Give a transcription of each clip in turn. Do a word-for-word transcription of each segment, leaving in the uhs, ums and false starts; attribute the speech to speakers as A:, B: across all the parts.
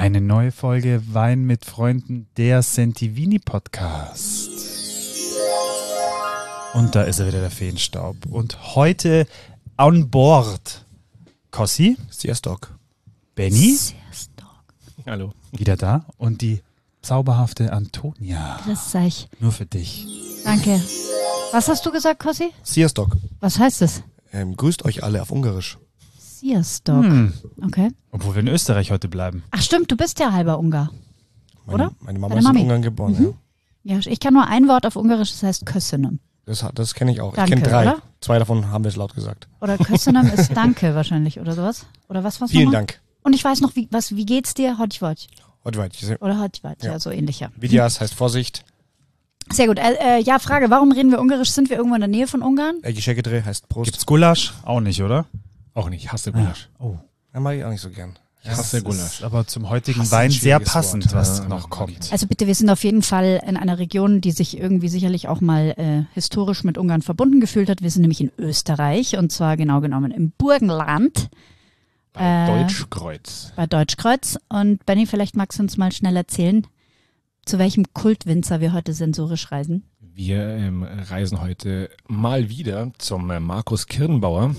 A: Eine neue Folge Wein mit Freunden, der Sentivini Podcast. Und da ist er wieder, der Feenstaub. Und heute on board Kossi.
B: Sziasztok.
A: Benny.
C: Sziasztok.
B: Hallo.
A: Wieder da. Und die zauberhafte Antonia.
C: Grüß euch.
A: Nur für dich.
C: Danke. Was hast du gesagt, Kossi?
B: Sziasztok.
C: Was heißt das?
B: Ähm, grüßt euch alle auf Ungarisch.
C: Sziasztok.
A: Hm.
C: Okay.
A: Obwohl wir in Österreich heute bleiben.
C: Ach stimmt, du bist ja halber Ungar.
B: Meine,
C: Oder?
B: Meine Mama
C: Deine
B: ist in
C: Mami.
B: Ungarn geboren,
C: Mhm.
B: ja.
C: Ja, ich kann nur ein Wort auf Ungarisch, das heißt Köszönöm.
B: Das, das kenne ich auch.
C: Danke,
B: ich kenne drei.
C: oder?
B: Zwei davon haben wir es laut gesagt.
C: Oder Köszönöm ist Danke wahrscheinlich, oder sowas? Oder was war's
B: Vielen
C: nochmal?
B: Dank.
C: Und ich weiß noch, wie, was, wie geht's dir? Hodjvod.
B: Heute weiter.
C: Oder Hodjvod, ja.
B: Ja.
C: so ähnlich, ja.
B: Vidyas heißt Vorsicht.
C: Sehr gut. Äh, äh, ja, Frage, warum reden wir Ungarisch? Sind wir irgendwo in der Nähe von Ungarn?
B: Egischekedre heißt Prost.
A: Gibt's Gulasch? Auch nicht, oder?
D: Auch nicht, ich hasse Gulasch.
A: Oh.
B: Ja, mag ich auch nicht so gern.
D: Ich hasse
A: Das
D: Gulasch.
A: ist aber zum heutigen
B: Hass ist
A: Wein
B: ein
A: sehr
B: schwieriges
A: passend,
B: Wort.
A: was
D: Ja,
A: noch
D: mag
A: kommt.
D: ich nicht.
C: Also bitte, wir sind auf jeden Fall in einer Region, die sich irgendwie sicherlich auch mal äh, historisch mit Ungarn verbunden gefühlt hat. Wir sind nämlich in Österreich und zwar genau genommen im Burgenland
D: Bei
C: Äh,
D: Deutschkreuz.
C: bei Deutschkreuz. Und Benni, vielleicht magst du uns mal schnell erzählen, zu welchem Kultwinzer wir heute sensorisch reisen.
D: Wir ähm, reisen heute mal wieder zum äh, Markus Kirnbauer.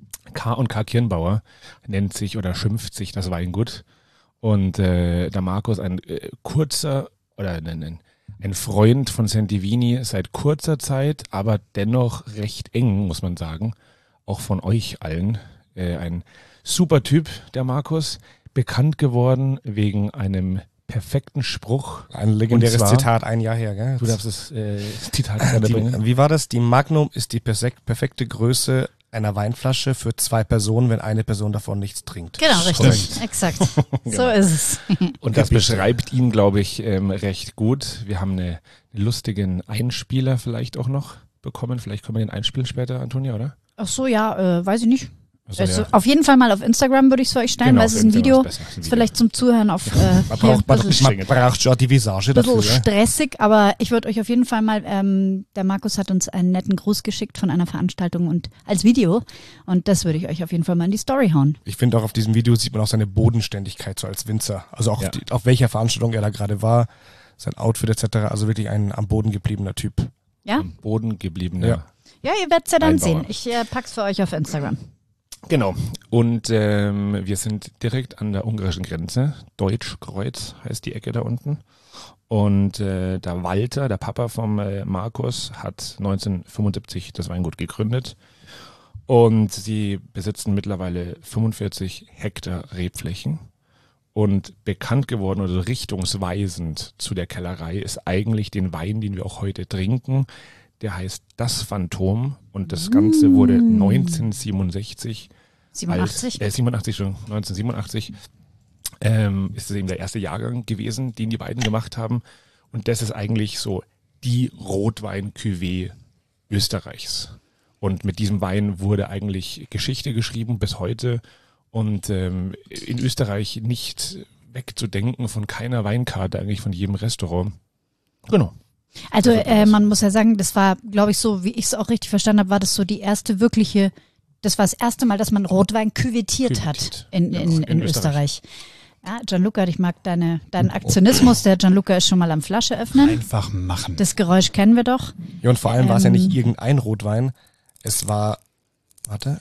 D: K und K Kirnbauer nennt sich oder schimpft sich das Weingut. Und äh, der Markus, ein äh, kurzer oder ein, ein, ein Freund von Sentivini seit kurzer Zeit, aber dennoch recht eng, muss man sagen. Auch von euch allen. Äh, ein super Typ, der Markus. Bekannt geworden wegen einem perfekten Spruch.
B: Ein legendäres
D: Und zwar-
B: Zitat, ein Jahr her, gell?
D: Du darfst das äh, Zitat gerade bringen.
B: Die, wie war das? Die Magnum ist die perfek- perfekte Größe einer Weinflasche für zwei Personen, wenn eine Person davon nichts trinkt.
C: Genau, richtig.
D: Korrekt.
C: Exakt. So
D: Genau.
C: ist es.
D: Und das beschreibt ihn, glaube ich, ähm, recht gut. Wir haben eine, einen lustigen Einspieler vielleicht auch noch bekommen. Vielleicht können wir den einspielen später, Antonia, oder?
C: Ach so, ja, äh, weiß ich nicht.
D: Also,
C: Also,
D: ja.
C: auf jeden Fall mal auf Instagram würde ich es für euch stellen,
D: Genau,
C: weil es
D: auf
C: ist ein
D: Instagram
C: Video.
D: ist besser. Ist ein
C: Ist
D: Video.
C: vielleicht zum Zuhören auf äh,
B: Man
C: hier
B: braucht,
C: ein
B: man,
C: bisschen,
B: man braucht schon die Visage
C: bisschen
B: dafür. Ja?
C: stressig, aber ich würde euch auf jeden Fall mal, ähm, der Markus hat uns einen netten Gruß geschickt von einer Veranstaltung und als Video und das würde ich euch auf jeden Fall mal in die Story hauen.
B: Ich finde auch auf diesem Video sieht man auch seine Bodenständigkeit so als Winzer. Also auch
D: Ja.
B: die, auf welcher Veranstaltung er da gerade war, sein Outfit et cetera. Also wirklich ein am Boden gebliebener Typ.
C: Ja?
D: Am Boden gebliebener.
B: Ja.
C: Ja, ihr werdet es ja dann
D: Einbauer.
C: sehen. Ich äh, pack's für euch auf Instagram.
D: Genau. Und ähm, wir sind direkt an der ungarischen Grenze. Deutschkreuz heißt die Ecke da unten. Und äh, der Walter, der Papa vom äh, Markus, hat neunzehnhundertfünfundsiebzig das Weingut gegründet. Und sie besitzen mittlerweile fünfundvierzig Hektar Rebflächen. Und bekannt geworden oder so richtungsweisend zu der Kellerei ist eigentlich den Wein, den wir auch heute trinken. Der heißt Das Phantom und das Ganze wurde neunzehnhundertsiebenundsechzig,
C: siebenundachtzig?
D: Als, äh, siebenundachtzig schon, neunzehnhundertsiebenundachtzig ähm, ist es eben der erste Jahrgang gewesen, den die beiden gemacht haben. Und das ist eigentlich so die Rotwein-Cuvée Österreichs. Und mit diesem Wein wurde eigentlich Geschichte geschrieben bis heute. Und ähm, in Österreich nicht wegzudenken von keiner Weinkarte, eigentlich von jedem Restaurant. Genau.
C: Also
D: Also,
C: äh, man muss ja sagen, das war, glaube ich, so, wie ich es auch richtig verstanden habe, war das so die erste wirkliche, das war das erste Mal, dass man Rotwein küvettiert hat
D: Küvettiert.
C: in,
D: Ja,
C: in,
D: in
C: in
D: Österreich.
C: Österreich. Ja, Gianluca, ich mag deine, deinen Aktionismus. Der Gianluca ist schon mal am Flasche öffnen.
A: Einfach machen.
C: Das Geräusch kennen wir doch.
B: Ja, und vor allem war es ja
C: Ähm.
B: nicht irgendein Rotwein. Es war, warte,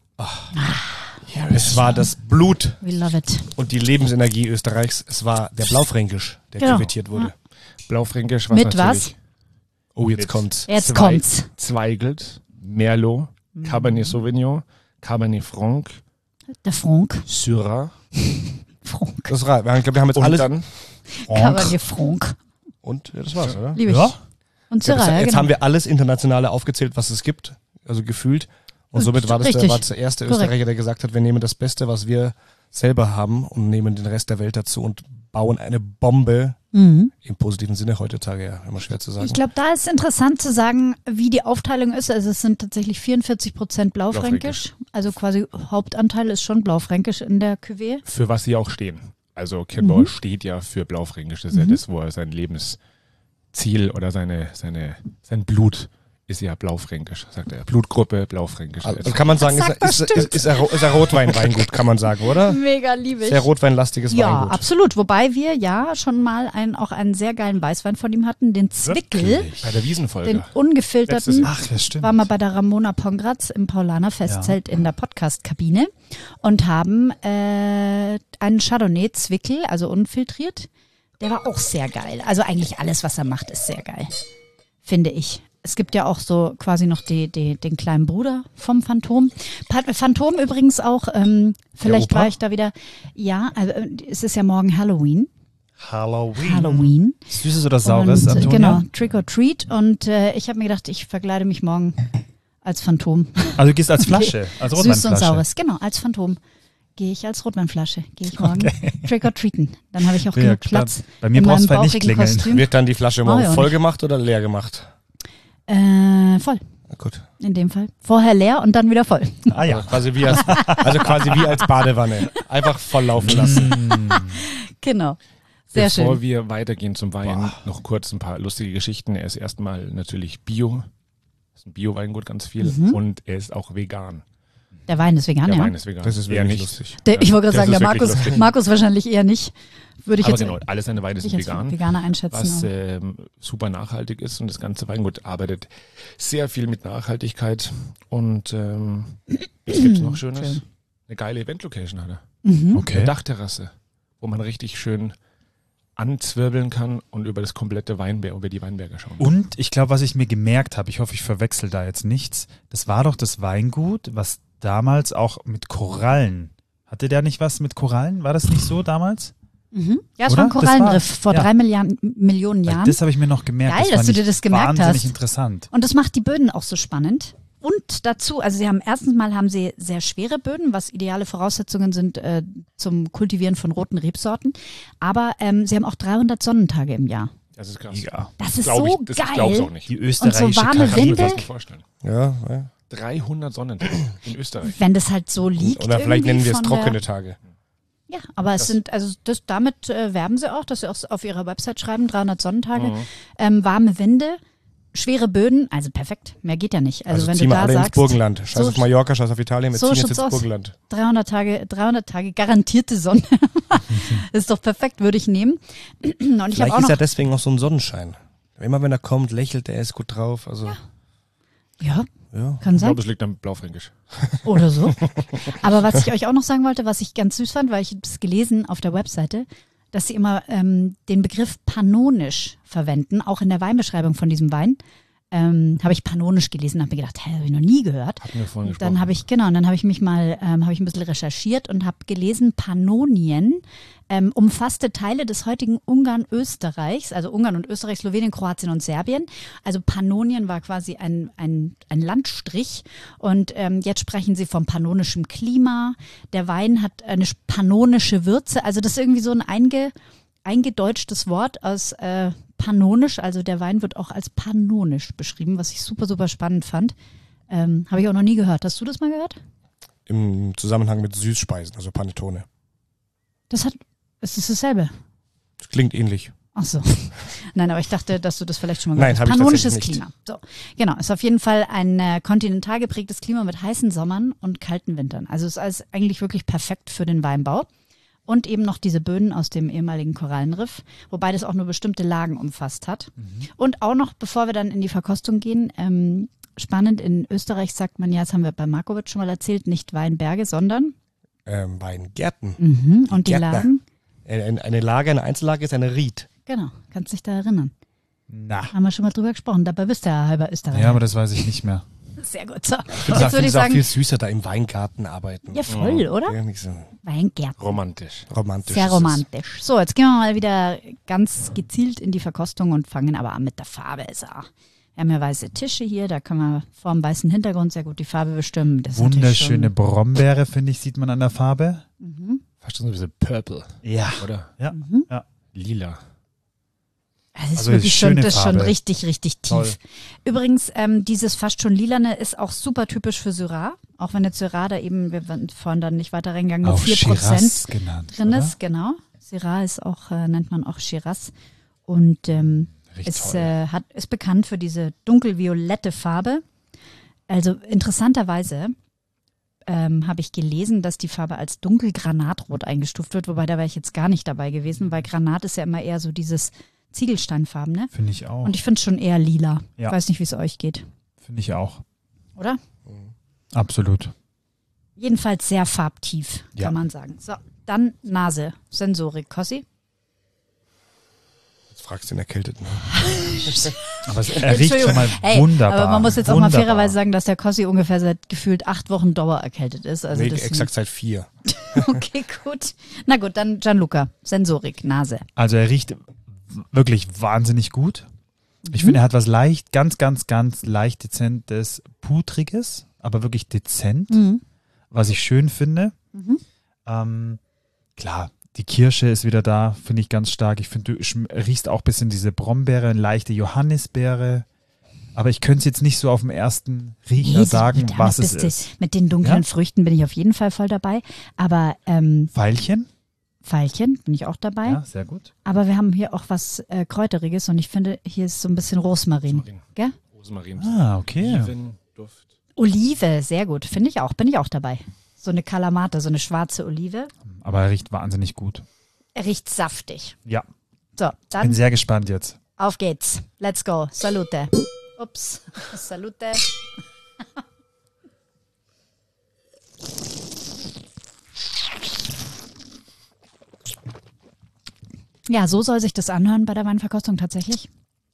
B: es war das Blut
C: We love it.
B: und die Lebensenergie Österreichs. Es war der Blaufränkisch, der
C: Genau.
B: küvettiert wurde.
D: Blaufränkisch, was
C: Mit
D: natürlich
B: Oh, jetzt
D: Mit-
B: kommt's.
C: Jetzt
D: Zwei-
C: kommt's.
D: Zweigelt, Merlot, Cabernet Sauvignon, Cabernet Franc,
C: Der Franck.
D: Syrah
C: Franck.
B: Das reicht. Ich glaube, wir haben jetzt
D: und
B: alles.
D: dann
C: Cabernet Franck.
B: Und ja, das war's, oder?
C: Liebe ich.
A: Ja.
C: Und
B: Ja, das,
C: Syrah, ja,
B: jetzt
C: genau.
B: haben wir alles Internationale aufgezählt, was es gibt, also gefühlt. Und
C: Und
B: somit war das, der,
C: richtig.
B: war das der erste
C: Korrekt.
B: Österreicher, der gesagt hat, wir nehmen das Beste, was wir selber haben und nehmen den Rest der Welt dazu und bauen eine Bombe,
C: Mhm.
B: im positiven Sinne heutzutage, ja, immer schwer zu sagen.
C: Ich glaube, da ist interessant zu sagen, wie die Aufteilung ist. Also es sind tatsächlich vierundvierzig Prozent Blaufränkisch. Also quasi Hauptanteil ist schon Blaufränkisch in der Cuvée.
D: für was sie auch stehen. Also Kirnbauer
C: Mhm.
D: steht ja für Blaufränkisch. Das ist ja
C: Mhm.
D: das, wo er sein Lebensziel oder seine, seine, sein Blut ist ja Blaufränkisch, sagt er. Blutgruppe Blaufränkisch.
B: Also kann man sagen, ist,
C: Das sagt
B: ist, ist, ist, er, ist er Rotwein-Weingut, kann man sagen, oder?
C: Mega liebig.
B: Sehr rotweinlastiges
C: Ja,
B: Weingut.
C: absolut. Wobei wir ja schon mal einen, auch einen sehr geilen Weißwein von ihm hatten, den Zwickel,
A: Wirklich?
D: Bei der Wiesenfolge.
C: den ungefilterten.
D: Letztes Jahr.
A: Ach, das stimmt.
C: Waren wir bei der Ramona Pongratz im Paulaner Festzelt in der Podcast-Kabine und haben äh, einen Chardonnay Zwickel, also unfiltriert. Der war auch sehr geil. Also eigentlich alles, was er macht, ist sehr geil, finde ich. Es gibt ja auch so quasi noch die, die, den kleinen Bruder vom Phantom. Pa- Phantom übrigens auch, ähm, vielleicht
A: Opa?
C: war ich da wieder, ja, also, äh, es ist ja morgen Halloween.
A: Halloween.
C: Halloween.
A: Süßes oder Saures,
C: und, äh,
A: Antonia?
C: Genau, Trick or Treat. Und äh, ich habe mir gedacht, ich verkleide mich morgen als Phantom.
A: Also du gehst als Flasche, als
C: Süß
A: Rotweinflasche.
C: und Saures, genau, als Phantom. Gehe ich als Rotweinflasche, gehe ich morgen Trick or Treaten. Dann habe ich auch
A: Bin ja
C: genug
A: gespannt.
C: Platz
A: Bei mir
C: in
A: brauchst
C: meinem
A: du nicht
C: bauchigen
A: klingeln.
C: Kostüm.
B: Wird dann die Flasche morgen
C: Oh, ja,
B: voll
C: nicht.
B: gemacht oder leer gemacht?
C: Äh, voll,
B: Na gut.
C: in dem Fall. Vorher leer und dann wieder voll.
A: Ah ja.
B: Also quasi wie als, also quasi wie als Badewanne. Einfach voll laufen lassen.
C: Genau. Sehr
D: Bevor
C: schön.
D: wir weitergehen zum Wein, noch kurz ein paar lustige Geschichten. Er ist erstmal natürlich Bio. Das ist ein Bio-Weingut, ganz viel.
C: Mhm.
D: Und er ist auch vegan.
C: Der Wein ist vegan,
D: Der
C: ja.
D: Wein ist vegan.
B: Das ist
D: Er
B: wirklich
D: nicht.
B: lustig.
C: Der, ich wollte gerade
D: Das
C: sagen, der
D: ist wirklich
C: Markus,
D: lustig.
C: Markus wahrscheinlich eher nicht. Würde ich
D: Aber
C: jetzt
D: genau, alle seine Weine
C: ich
D: sind
C: als
D: vegan.
C: Veganer einschätzen.
D: Was
C: aber-
D: ähm, super nachhaltig ist und das ganze Weingut arbeitet sehr viel mit Nachhaltigkeit. Und ähm, was gibt's noch Schönes?
C: Schön.
D: Eine geile Event-Location hat er.
C: Mhm.
D: Eine
A: Okay.
D: Dachterrasse, wo man richtig schön anzwirbeln kann und über das komplette Weinberg, über die Weinberge schauen kann.
A: Und ich glaube, was ich mir gemerkt habe, ich hoffe, ich verwechsel da jetzt nichts, das war doch das Weingut, was damals auch mit Korallen, hatte der nicht was mit Korallen? War das nicht so damals?
C: Mhm. Ja, es
A: Oder?
C: war ein
A: Das
C: Korallenriff vor
A: ja.
C: drei Milliarden, Millionen
A: Weil
C: Jahren.
A: das habe ich mir noch gemerkt.
C: Geil,
A: das
C: dass
A: fand
C: du
A: ich
C: dir das gemerkt
A: wahnsinnig
C: hast.
A: interessant.
C: Und das macht die Böden auch so spannend. Und dazu, also sie haben erstens mal haben sie sehr schwere Böden, was ideale Voraussetzungen sind äh, zum Kultivieren von roten Rebsorten. Aber ähm, sie haben auch dreihundert Sonnentage im Jahr.
D: Das ist krass.
A: Ja.
C: Das ist
D: Glaub
C: so
D: ich, das
C: geil.
D: glaub's auch nicht.
A: Die
C: Und
A: österreichische
C: so warme
D: Kann ich mir
C: Winde.
D: fast nicht vorstellen.
B: Ja, ja.
D: dreihundert Sonnentage in Österreich.
C: Wenn das halt so liegt.
B: Oder vielleicht
C: irgendwie
B: nennen wir es
C: von
B: trockene
C: der,
B: Tage.
C: Ja, aber es
D: Das-
C: sind, also das, damit äh, werben sie auch, dass sie auch auf ihrer Website schreiben, dreihundert Sonnentage,
D: Mhm.
C: ähm, warme Winde, schwere Böden, also perfekt, mehr geht ja nicht. Also,
B: Also,
C: wenn
B: ziehen
C: du
B: wir
C: da
B: alle ins
C: sagst,
B: Burgenland. Scheiß
C: so
B: auf Mallorca, scheiß auf Italien, wir
C: so
B: ziehen jetzt
C: schaut's
B: ins
C: aus.
B: Burgenland.
C: dreihundert Tage, dreihundert Tage garantierte Sonne. Das ist doch perfekt, würde ich nehmen. Und ich habe
B: Vielleicht
C: auch
B: ist
C: noch,
B: ja deswegen auch so ein Sonnenschein. Immer wenn er kommt, lächelt er, ist gut drauf. Also, ja.
C: ja, kann
D: Ich
C: sein.
D: glaube, es liegt am Blaufränkisch.
C: Oder so. Aber was ich euch auch noch sagen wollte, was ich ganz süß fand, weil ich es gelesen auf der Webseite, dass sie immer ähm, den Begriff pannonisch verwenden, auch in der Weinbeschreibung von diesem Wein. Ähm, habe ich pannonisch gelesen, habe mir gedacht, hä, habe ich noch nie gehört.
D: Hatten wir vorhin
C: Und dann habe ich, genau, und dann habe ich mich mal, ähm, habe ich ein bisschen recherchiert und habe gelesen, Pannonien ähm, umfasste Teile des heutigen Ungarn, Österreichs, also Ungarn und Österreich, Slowenien, Kroatien und Serbien. Also Pannonien war quasi ein, ein, ein Landstrich und ähm, jetzt sprechen sie vom pannonischen Klima. Der Wein hat eine pannonische Würze, also das ist irgendwie so ein einge, eingedeutschtes Wort aus äh, pannonisch, also der Wein wird auch als pannonisch beschrieben, was ich super, super spannend fand. Ähm, habe ich auch noch nie gehört. Hast du das mal gehört?
B: Im Zusammenhang mit Süßspeisen, also Panettone.
C: Das hat, es ist dasselbe.
B: Das klingt ähnlich.
C: Ach so. Nein, aber ich dachte, dass du das vielleicht schon mal
B: Nein,
C: gehört hast.
B: habe ich
C: Pannonisches
B: tatsächlich
C: Klima. So. Genau, ist auf jeden Fall ein äh, kontinental geprägtes Klima mit heißen Sommern und kalten Wintern. Also ist alles eigentlich wirklich perfekt für den Weinbau. Und eben noch diese Böden aus dem ehemaligen Korallenriff, wobei das auch nur bestimmte Lagen umfasst hat.
A: Mhm.
C: Und auch noch, bevor wir dann in die Verkostung gehen, ähm, spannend, in Österreich sagt man ja, das haben wir bei Markovic schon mal erzählt, nicht Weinberge, sondern
B: Ähm, Weingärten.
C: mhm. und die
B: Gärtner.
C: Lagen,
B: Äh, Eine Lage, eine Einzellage ist eine Ried.
C: genau, kannst dich da erinnern.
A: Na.
C: Haben wir schon mal drüber gesprochen, dabei bist du ja halber Österreicher.
A: Ja, aber das weiß ich nicht mehr.
C: Sehr gut. So.
B: Ich
C: Jetzt
B: finde
C: würde ich
B: es auch
C: sagen,
B: viel süßer, da im Weingarten arbeiten.
C: ja voll, oder?
B: Ja, nicht so
C: Weingärten.
D: Romantisch.
B: romantisch.
C: Sehr
B: ist es.
C: romantisch. So, jetzt gehen wir mal wieder ganz gezielt in die Verkostung und fangen aber an mit der Farbe. Ist auch. Wir haben ja weiße Tische hier, da können wir vor dem weißen Hintergrund sehr gut die Farbe bestimmen. Das ist natürlich
A: Wunderschöne Brombeere, finde ich, sieht man an der Farbe.
C: Schon, mhm.
D: Fast schon so ein bisschen purple,
A: Ja.
D: oder?
A: Ja.
C: Mhm.
A: Ja.
D: Lila.
C: Das ist
A: Also
C: wirklich schon,
A: schöne
C: das ist schon
A: Farbe.
C: richtig, richtig tief.
A: Toll.
C: Übrigens, ähm, dieses fast schon lilane ist auch super typisch für Syrah. Auch wenn der Syrah da eben, wir waren vorhin dann nicht weiter reingegangen, nur
A: Auch
C: vier
A: Shiraz
C: Prozent
A: genannt.
C: drin
A: oder?
C: ist. Genau. Syrah ist auch, äh, nennt man auch Shiraz. Und ähm,
A: Riecht
C: Ist,
A: toll.
C: äh, hat, ist bekannt für diese dunkelviolette Farbe. Also interessanterweise ähm, habe ich gelesen, dass die Farbe als dunkelgranatrot eingestuft wird, wobei da wäre ich jetzt gar nicht dabei gewesen, weil Granat ist ja immer eher so dieses Ziegelsteinfarben, ne?
A: Finde ich auch.
C: Und ich finde es schon eher lila.
A: Ja.
C: Ich weiß nicht, wie es euch geht,
A: Finde ich auch.
C: oder?
A: Absolut.
C: Jedenfalls sehr farbtief,
A: Ja.
C: kann man sagen. So, dann Nase, Sensorik. Kossi?
B: Jetzt fragst du den Erkälteten.
A: Aber es er riecht schon mal
C: Hey,
A: wunderbar.
C: aber man muss jetzt auch
A: wunderbar.
C: mal fairerweise sagen, dass der Kossi ungefähr seit gefühlt acht Wochen dauererkältet ist. Also
B: nee,
C: das
B: exakt seit vier.
C: Okay, gut. Na gut, dann Gianluca, Sensorik, Nase.
A: Also er riecht w- wirklich wahnsinnig gut. Ich
C: Mhm.
A: finde, er hat was leicht, ganz, ganz, ganz leicht dezentes, putriges, aber wirklich dezent,
C: Mhm.
A: was ich schön finde.
C: Mhm.
A: Ähm, klar, die Kirsche ist wieder da, finde ich ganz stark. Ich finde, du schm- riechst auch ein bisschen diese Brombeere, eine leichte Johannisbeere. Aber ich könnte es jetzt nicht so auf dem ersten Riecher
C: Nee,
A: sagen,
C: damit
A: was es
C: bist du-
A: ist.
C: Mit den dunklen
A: Ja?
C: Früchten bin ich auf jeden Fall voll dabei. Aber ähm,
A: Veilchen?
C: Veilchen bin ich auch dabei.
A: Ja, sehr gut.
C: Aber wir haben hier auch was äh, Kräuteriges und ich finde, hier ist so ein bisschen Rosmarin.
D: Rosmarin.
C: Gell?
D: Rosmarin.
A: Ah, okay.
D: Olivenduft.
C: Olive, sehr gut. Finde ich auch. Bin ich auch dabei. So eine Kalamata, so eine schwarze Olive.
A: Aber er riecht wahnsinnig gut.
C: Er riecht saftig.
A: Ja,
C: So,
A: bin
C: dann
A: sehr gespannt jetzt.
C: auf geht's. Let's go. Salute. Ups. Salute. Ja, so soll sich das anhören bei der Weinverkostung tatsächlich.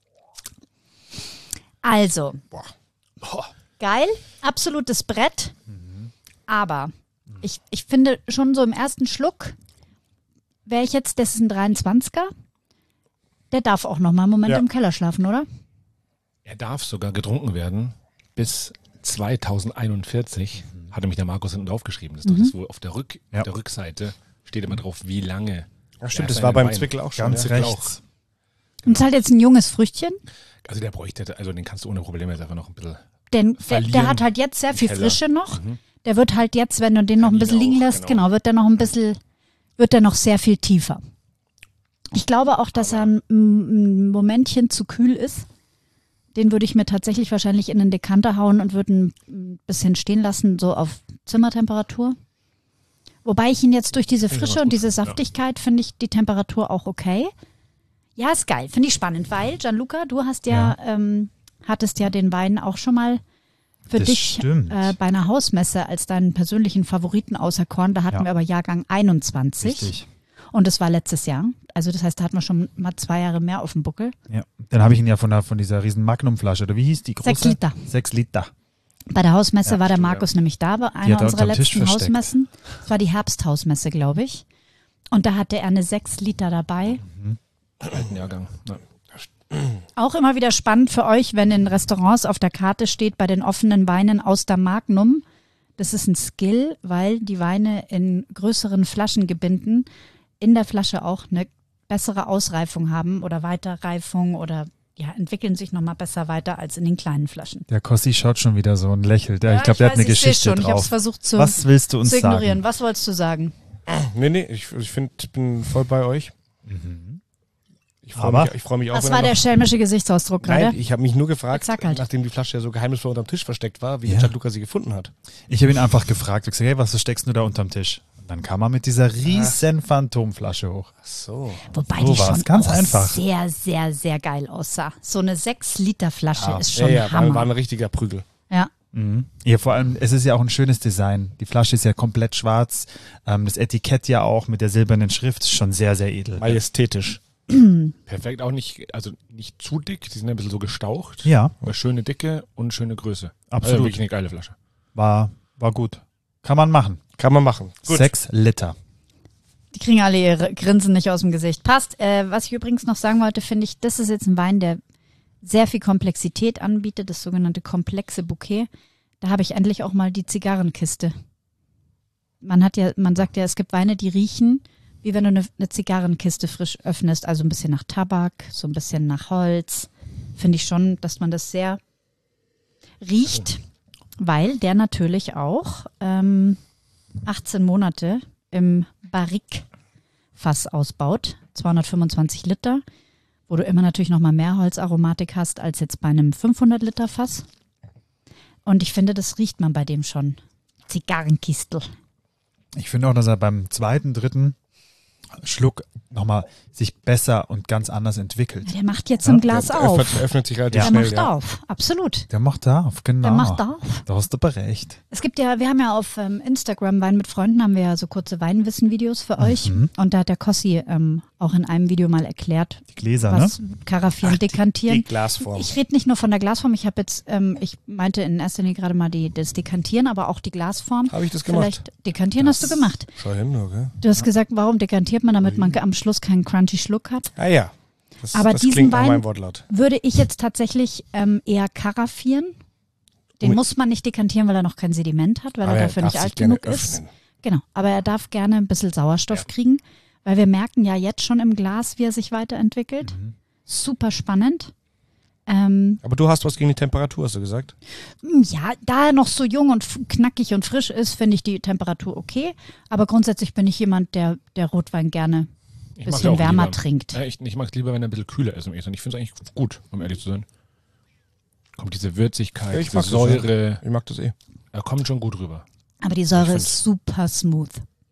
C: Also,
B: Boah.
C: geil, absolutes Brett, aber ich, ich finde schon so im ersten Schluck wäre ich jetzt, das ist ein dreiundzwanziger, der darf auch noch mal einen Moment
B: Ja.
C: im Keller schlafen, oder?
D: Er darf sogar getrunken werden bis zweitausendeinundvierzig, hatte mich der Markus hinten draufgeschrieben. Das ist doch das, wo auf der, Rück,
A: Ja.
D: auf der Rückseite steht immer drauf, wie lange.
B: Ja, stimmt,
D: er
B: das war
D: seinen
B: beim
D: Wein-
B: Zwickel auch schon.
A: Ganz
B: ja.
A: rechts.
C: Und es ist halt jetzt ein junges Früchtchen,
D: Also der bräuchte, also den kannst du ohne Probleme jetzt einfach noch ein bisschen.
C: denn der,
D: Verlieren
C: der hat halt jetzt sehr viel
D: Keller.
C: Frische noch.
D: Mhm.
C: Der wird halt jetzt, wenn du den noch ein
D: Kann
C: bisschen
D: ich
C: liegen
D: auch,
C: lässt,
D: genau.
C: genau, wird der noch ein bisschen, wird der noch sehr viel tiefer. Ich glaube auch, dass er ein, ein Momentchen zu kühl ist. Den würde ich mir tatsächlich wahrscheinlich in den Dekanter hauen und würde ein- ein bisschen stehen lassen, so auf Zimmertemperatur. Wobei ich ihn jetzt durch diese
D: Finde ich
C: Frische
D: ganz
C: und
D: gut,
C: diese
D: ja.
C: Saftigkeit finde ich die Temperatur auch okay. Ja, ist geil, finde ich spannend, weil Gianluca, du hast ja, Ähm, hattest ja den Wein auch schon mal für
A: Das
C: dich
A: stimmt.
C: äh, bei einer Hausmesse als deinen persönlichen Favoriten auserkoren. Da hatten
A: Ja.
C: wir aber Jahrgang einundzwanzig.
A: Richtig.
C: Und das war letztes Jahr. Also das heißt, da hatten wir schon mal zwei Jahre mehr auf dem Buckel.
A: Ja. Dann habe ich ihn ja von, der, von dieser riesen Magnum-Flasche, oder wie hieß die große?
C: Sechs Liter.
A: Sechs Liter.
C: Bei der Hausmesse
A: Ja,
C: war der
D: stimmt,
C: Markus nämlich da, bei
A: hat
C: einer
A: er
C: unserer
A: unterm Tisch
C: letzten
A: versteckt.
C: Hausmessen. Das war die Herbsthausmesse, glaube ich. Und da hatte er eine sechs Liter dabei.
D: Alten Jahrgang. Ja.
C: Auch immer wieder spannend für euch, wenn in Restaurants auf der Karte steht, bei den offenen Weinen aus der Magnum. Das ist ein Skill, weil die Weine in größeren Flaschengebinden in der Flasche auch eine bessere Ausreifung haben oder Weiterreifung oder ja, entwickeln sich nochmal besser weiter als in den kleinen Flaschen.
A: Der Kossi schaut schon wieder so und lächelt. Ja,
C: Ja,
A: ich glaube, der
C: weiß,
A: hat eine
C: ich seh's
A: Geschichte
C: schon. Ich habe es
A: drauf.
C: versucht zu,
A: Was willst du uns
C: zu ignorieren.
A: sagen?
C: Was wolltest du sagen?
B: Nee, nee, ich, ich finde, ich bin voll bei euch. Ich freue
A: Aber-
B: mich, ich freu mich auch,
C: Was
B: wenn
C: war
B: er
C: der
B: noch,
C: schelmische Gesichtsausdruck gerade?
B: Nein, ich habe mich nur gefragt,
C: Jetzt sag halt.
B: nachdem die Flasche ja so geheimnisvoll unterm Tisch versteckt war, wie
A: Ja.
B: Gianluca sie gefunden hat.
A: Ich habe ihn einfach gefragt. Ich gesagt, hey, was versteckst du da unterm Tisch? Und dann kam er mit dieser riesen Phantomflasche hoch.
B: Ach so.
C: Wobei
A: So
C: die
A: war's.
C: schon
A: Ganz
C: auch
A: einfach.
C: sehr, sehr, sehr geil aussah. So eine sechs Liter Flasche
A: Ja.
C: ist schon
B: ja, ja, war,
C: Hammer.
B: war ein richtiger Prügel.
C: ja.
A: Mhm. Ja, vor allem, es ist ja auch ein schönes Design. Die Flasche ist ja komplett schwarz. Ähm, das Etikett ja auch mit der silbernen Schrift ist schon sehr, sehr edel.
B: Majestätisch.
D: Perfekt, auch nicht, also nicht zu dick, die sind ein bisschen so gestaucht.
A: Ja,
D: Aber schöne Dicke und schöne Größe. Also
A: absolut.
D: wirklich eine geile Flasche.
A: War, war gut. Kann man machen.
B: Kann man machen. Gut.
A: Sechs Liter.
C: Die kriegen alle ihre Grinsen nicht aus dem Gesicht. Passt. Äh, was ich übrigens noch sagen wollte, finde ich, das ist jetzt ein Wein, der sehr viel Komplexität anbietet, das sogenannte komplexe Bouquet. Da habe ich endlich auch mal die Zigarrenkiste. Man hat ja, man sagt ja, es gibt Weine, die riechen, wie wenn du eine, eine Zigarrenkiste frisch öffnest, also ein bisschen nach Tabak, so ein bisschen nach Holz. Finde ich schon, dass man das sehr riecht, weil der natürlich auch ähm, achtzehn Monate im Barrique-Fass ausbaut, zweihundertfünfundzwanzig Liter. wo du immer natürlich nochmal mehr Holzaromatik hast als jetzt bei einem fünfhundert Liter Fass. Und ich finde, das riecht man bei dem schon. Zigarrenkistel.
A: Ich finde auch, dass er beim zweiten, dritten Schluck nochmal sich besser und ganz anders entwickelt.
C: Der macht jetzt im Glas
B: Der
C: auf.
B: öffnet, öffnet sich relativ
C: Der
B: schnell.
C: macht
B: ja.
C: auf, absolut.
A: Der macht auf, genau.
C: Der macht auf.
A: Da hast du aber recht.
C: Es gibt ja, wir haben ja auf ähm, Instagram Wein mit Freunden, haben wir ja so kurze Weinwissen-Videos für euch.
A: Mhm.
C: Und da hat der Kossi ähm, auch in einem Video mal erklärt,
A: Die Gläser,
C: was
A: ne?
C: Karaffieren,
B: Ach, die-
C: Dekantieren.
B: Die Glasform.
C: Ich rede nicht nur von der Glasform, ich habe jetzt, ähm, ich meinte in erster Linie gerade mal die, das Dekantieren, aber auch die Glasform.
B: Habe ich das gemacht?
C: Vielleicht Dekantieren hast du gemacht.
B: Schau hin, okay.
C: Du hast gesagt, warum dekantiert man, damit man am Schluss keinen crunchy Schluck hat?
B: Ah ja, das,
C: Aber
B: das
C: diesen
B: klingt nach
C: Wein-
B: meinem Wortlaut.
C: Würde ich jetzt tatsächlich ähm, eher karaffieren. Den
B: Um-
C: muss man nicht dekantieren, weil er noch kein Sediment hat, weil
B: Aber
C: er
B: er
C: dafür
B: darf
C: nicht
B: sich
C: alt
B: gerne
C: genug ist.
B: öffnen.
C: Genau, aber er darf gerne ein bisschen Sauerstoff
B: Ja.
C: kriegen, weil wir merken ja jetzt schon im Glas, wie er sich weiterentwickelt.
A: Mhm.
C: Super spannend. Ähm,
B: Aber du hast was gegen die Temperatur, hast du gesagt?
C: ja, da er noch so jung und f- knackig und frisch ist, finde ich die Temperatur okay. Aber grundsätzlich bin ich jemand, der, der Rotwein gerne
D: Ich
C: ein
D: mag's
C: bisschen
D: auch
C: wärmer
D: lieber.
C: trinkt.
D: Ja, ich ich mag es lieber, wenn er ein bisschen kühler ist. Um ehrlich zu sein. Ich finde es eigentlich gut, um ehrlich zu sein. Kommt diese Würzigkeit,
B: Ja, ich
D: diese
B: mag das,
D: Säure.
B: Ich mag das eh.
D: Er kommt schon gut rüber.
C: Aber die Säure
D: Ich
C: ist super smooth.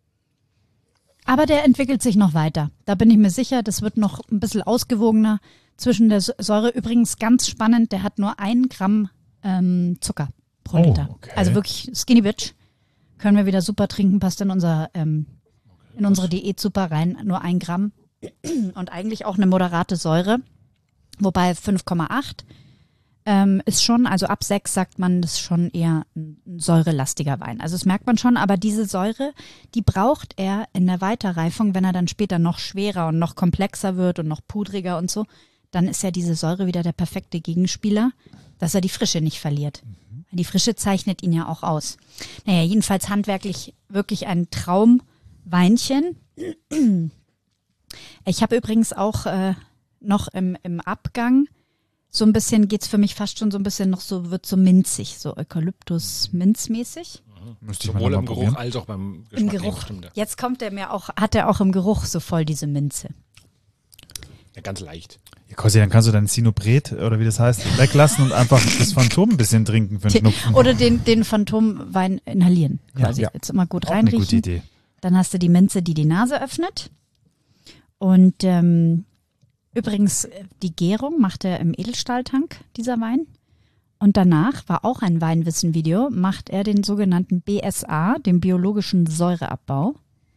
C: Aber der entwickelt sich noch weiter. Da bin ich mir sicher, das wird noch ein bisschen ausgewogener zwischen der Säure. Übrigens ganz spannend, der hat nur ein Gramm ähm, Zucker pro
A: Oh,
C: Liter.
A: okay.
C: Also wirklich Skinny Bitch. Können wir wieder super trinken, passt in unser ähm, in unsere Diät super rein. Nur ein Gramm. Und eigentlich auch eine moderate Säure. Wobei fünf Komma acht ähm, ist schon, also ab sechs sagt man, das ist schon eher ein, ein säurelastiger Wein. Also das merkt man schon, aber diese Säure, die braucht er in der Weiterreifung, wenn er dann später noch schwerer und noch komplexer wird und noch pudriger und so, dann ist ja diese Säure wieder der perfekte Gegenspieler, dass er die Frische nicht verliert. Die Frische zeichnet ihn ja auch aus. Naja, jedenfalls handwerklich wirklich ein Traumweinchen. Ich habe übrigens auch äh, noch im, im Abgang so ein bisschen, geht's für mich fast schon so ein bisschen noch so, wird so minzig, so Eukalyptus-Minzmäßig.
A: Müsste ich mal
D: Sowohl
A: noch
D: im
A: mal
D: Geruch
A: probieren.
D: als auch beim Geschmack.
C: Im
D: Nee,
C: Geruch.
D: stimmt, ja.
C: Jetzt kommt er mir auch, hat er auch im Geruch so voll diese Minze.
D: Ja, ganz leicht.
A: Ja, Kossi, dann kannst du dein Sinopret, oder wie das heißt, weglassen und einfach das Phantom ein bisschen trinken für einen Schnupfen.
C: Oder den, den Phantomwein inhalieren quasi.
B: Ja.
C: Jetzt immer gut
A: Auch eine gute
C: reinriechen.
A: Idee.
C: Dann hast du die Minze, die die Nase öffnet. Und ähm, übrigens, äh, die Gärung macht er im Edelstahltank, dieser Wein. Und danach war auch ein Weinwissen-Video, macht er den sogenannten B S A, den biologischen Säureabbau.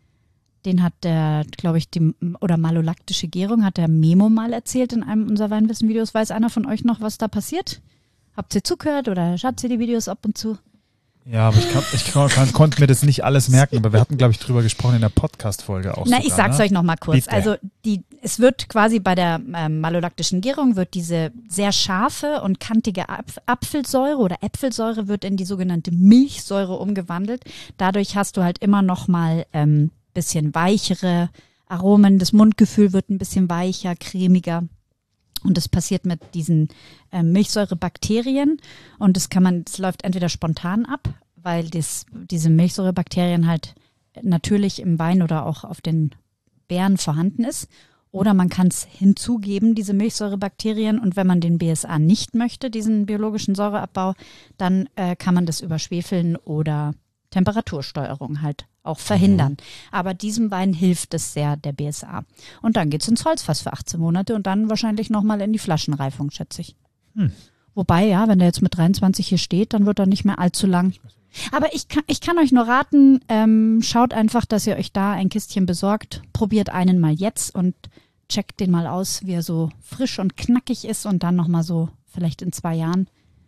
C: Den hat der, glaube ich, die, oder malolaktische Gärung, hat der Memo mal erzählt in einem unserer Weinwissen-Videos. Weiß einer von euch noch, was da passiert? Habt ihr zugehört oder schaut ihr die Videos ab und zu?
A: Ja, aber ich, kann, ich kann, kann, konnte mir das nicht alles merken, aber wir hatten, glaube ich, drüber gesprochen in der Podcast-Folge auch.
C: Na,
A: sogar,
C: ich sag's
A: ne?
C: euch noch mal kurz.
A: Bitte.
C: Also die, es wird quasi bei der ähm, malolaktischen Gärung wird diese sehr scharfe und kantige Apf Apfelsäure oder Äpfelsäure wird in die sogenannte Milchsäure umgewandelt. Dadurch hast du halt immer noch mal ähm, bisschen weichere Aromen. Das Mundgefühl wird ein bisschen weicher, cremiger. Und das passiert mit diesen äh, Milchsäurebakterien. Und das kann man, das läuft entweder spontan ab, weil das, diese Milchsäurebakterien halt natürlich im Wein oder auch auf den Beeren vorhanden ist. Oder man kann es hinzugeben, diese Milchsäurebakterien. Und wenn man den B S A nicht möchte, diesen biologischen Säureabbau, dann äh, kann man das über Schwefeln oder Temperatursteuerung halt auch verhindern. Aber diesem Wein hilft es sehr, der B S A. Und dann geht's ins Holzfass für achtzehn Monate und dann wahrscheinlich nochmal in die Flaschenreifung, schätze ich.
A: Hm.
C: Wobei, ja, wenn der jetzt mit dreiundzwanzig hier steht, dann wird er nicht mehr allzu lang. Aber ich kann, ich kann euch nur raten, ähm, schaut einfach, dass ihr euch da ein Kistchen besorgt. Probiert einen mal jetzt und checkt den mal aus, wie er so frisch und knackig ist und dann nochmal so vielleicht in zwei Jahren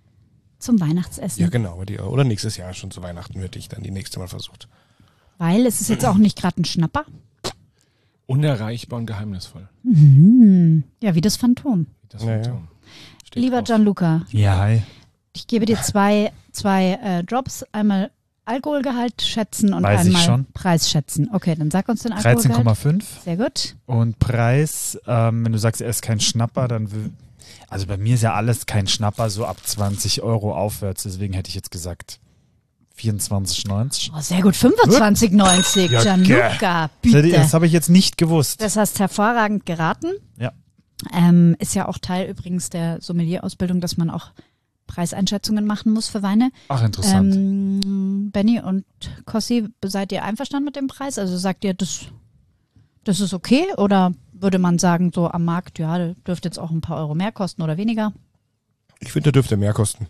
C: zum Weihnachtsessen.
B: Ja, genau. aber Die, oder nächstes Jahr schon zu Weihnachten hätte ich dann die nächste Mal versucht.
C: Weil es ist jetzt auch nicht gerade ein Schnapper.
D: Unerreichbar und geheimnisvoll.
C: Mhm. Ja, wie das Phantom.
D: Das
B: Ja, ja.
D: Phantom. Steht
C: Lieber
D: drauf.
C: Gianluca,
A: Ja, hi.
C: ich gebe dir zwei, zwei äh, Drops. Einmal Alkoholgehalt schätzen und
A: Weiß ich
C: einmal
A: schon.
C: Preis schätzen. Okay, dann sag uns den Alkoholgehalt.
A: dreizehn Komma fünf.
C: Sehr gut.
A: Und Preis, ähm, wenn du sagst, er ist kein Schnapper, dann will, also bei mir ist ja alles kein Schnapper, so ab zwanzig Euro aufwärts, deswegen hätte ich jetzt gesagt vierundzwanzig neunzig.
C: Oh, sehr gut. fünfundzwanzig neunzig.
A: Ja,
C: Gianluca, bitte.
A: Das habe ich jetzt nicht gewusst.
C: Das hast hervorragend geraten.
A: Ja.
C: Ähm, ist ja auch Teil übrigens der Sommelier-Ausbildung, dass man auch Preiseinschätzungen machen muss für Weine.
A: Ach, interessant.
C: Ähm, Benny und Kossi, seid ihr einverstanden mit dem Preis? Also sagt ihr, das, das ist okay? Oder würde man sagen, so am Markt, ja, der dürfte jetzt auch ein paar Euro mehr kosten oder weniger?
B: Ich finde, der dürfte mehr kosten.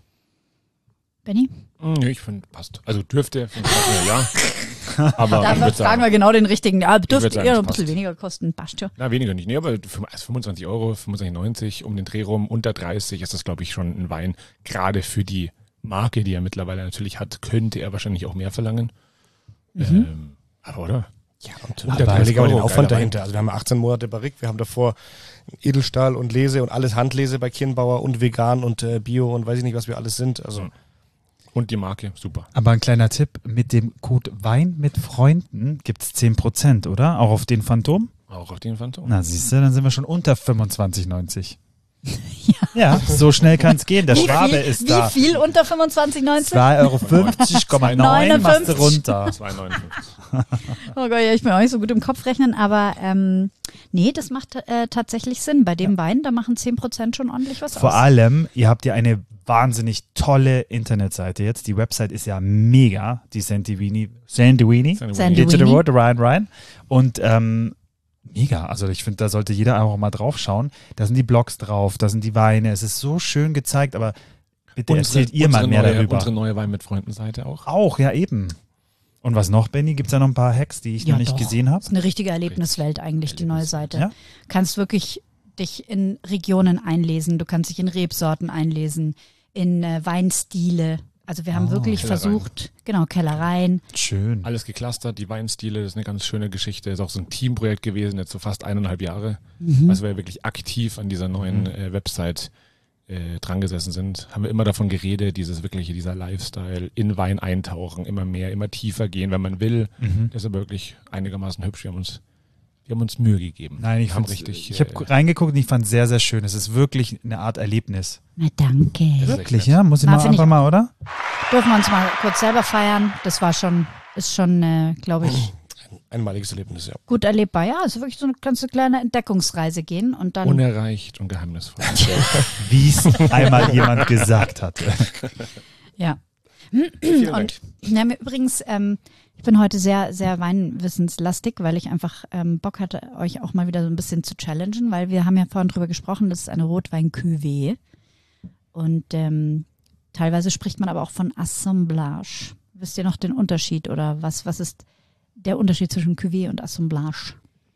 C: Benny?
D: Nee, ich finde, passt. Also dürfte, finde ich, ja. Aber
C: Da
D: ich würd
C: fragen
D: sagen,
C: wir genau den richtigen. Ja,
D: würd
C: dürfte
D: sagen,
C: eher
D: es
C: noch ein bisschen
D: passt.
C: weniger kosten. Passt ja.
D: na, weniger nicht. Nee, aber für- also fünfundzwanzig Euro, fünfundzwanzig neunzig um den Dreh rum, unter dreißig ist das, glaube ich, schon ein Wein. Gerade für die Marke, die er mittlerweile natürlich hat, könnte er wahrscheinlich auch mehr verlangen.
C: Mhm.
D: Ähm, aber oder?
B: Ja, und
D: Unter
B: aber
D: dreißig
B: leg aber den
D: Euro,
B: Aufwand
D: geiler
B: dahinter. Also wir haben achtzehn Monate Barrique, wir haben davor Edelstahl und Lese und alles Handlese bei Kirnbauer und vegan und äh, Bio und weiß ich nicht, was wir alles sind. Also
D: Mhm. Und die Marke, super.
A: Aber ein kleiner Tipp, mit dem Code Wein mit Freunden gibt es zehn Prozent, oder? Auch auf den Phantom?
D: Auch auf den Phantom.
A: Na, siehst du, dann sind wir schon unter fünfundzwanzig neunzig. Ja, so schnell kann es gehen. Der
C: Wie
A: Schwabe
C: viel,
A: ist
C: wie
A: da.
C: viel unter fünfundzwanzig neunzig?
A: zwei Euro fünfzig Komma neun machst du runter.
D: zwei neunundfünfzig.
C: Oh Gott, ja, ich bin auch nicht so gut im Kopf rechnen, aber ähm, nee, das macht äh, tatsächlich Sinn. Bei dem Wein, da machen zehn Prozent schon ordentlich was
A: Vor
C: aus.
A: allem, ihr habt ja eine wahnsinnig tolle Internetseite jetzt. Die Website ist ja mega, die Santivini. Santivini?
C: Santivini.
A: Digital Word, Ryan Ryan. Und ähm, mega, also ich finde, da sollte jeder einfach mal drauf schauen. Da sind die Blogs drauf, da sind die Weine. Es ist so schön gezeigt, aber bitte erzählt ihr mal mehr
D: neue,
A: darüber.
D: Unsere neue Wein mit Freunden-Seite auch.
A: Auch, ja eben. Und was noch, Benny? Gibt es da noch ein paar Hacks, die ich
C: Ja,
A: noch nicht
C: doch.
A: gesehen habe?
C: Das ist eine richtige Erlebniswelt eigentlich, die neue Seite.
A: Ja?
C: Kannst wirklich dich in Regionen einlesen, du kannst dich in Rebsorten einlesen, in äh, Weinstile. Also wir haben
A: Oh,
C: wirklich
D: Kellereien.
C: versucht, genau, Kellereien.
A: Schön.
D: Alles geclustert, die Weinstile, das ist eine ganz schöne Geschichte. Ist auch so ein Teamprojekt gewesen, jetzt so fast eineinhalb Jahre.
C: Mhm.
D: Also wir wirklich aktiv an dieser neuen äh, Website äh, drangesessen sind. Haben wir immer davon geredet, dieses wirkliche, dieser Lifestyle, in Wein eintauchen, immer mehr, immer tiefer gehen, wenn man will.
A: Mhm.
D: Das ist aber wirklich einigermaßen hübsch. Wir haben uns, wir haben uns Mühe gegeben.
A: Nein, ich
D: haben
A: fand's-
D: richtig.
A: Ich habe
D: äh,
A: reingeguckt und ich fand es sehr, sehr schön. Es ist wirklich eine Art Erlebnis.
C: Na danke.
D: Das ist echt
A: Wirklich,
D: nett.
A: ja? Muss ich
C: Na,
A: mal
C: find ich
A: einfach mal, oder?
C: Dürfen wir uns mal kurz selber feiern. Das war schon, ist schon, äh, glaube ich,
B: einmaliges Erlebnis, ja.
C: gut erlebbar. Ja, also wirklich so eine ganz kleine Entdeckungsreise gehen und dann.
D: Unerreicht und geheimnisvoll.
A: Wie es einmal jemand gesagt hatte.
C: Ja.
D: Vielen Dank.
C: Und ja, mir übrigens, ähm, ich bin heute sehr, sehr weinwissenslastig, weil ich einfach ähm, Bock hatte, euch auch mal wieder so ein bisschen zu challengen, weil wir haben ja vorhin drüber gesprochen, das ist eine Rotwein-Cuvée. Und ähm, teilweise spricht man aber auch von Assemblage. Wisst ihr noch den Unterschied oder was, was ist der Unterschied zwischen Cuvée und Assemblage?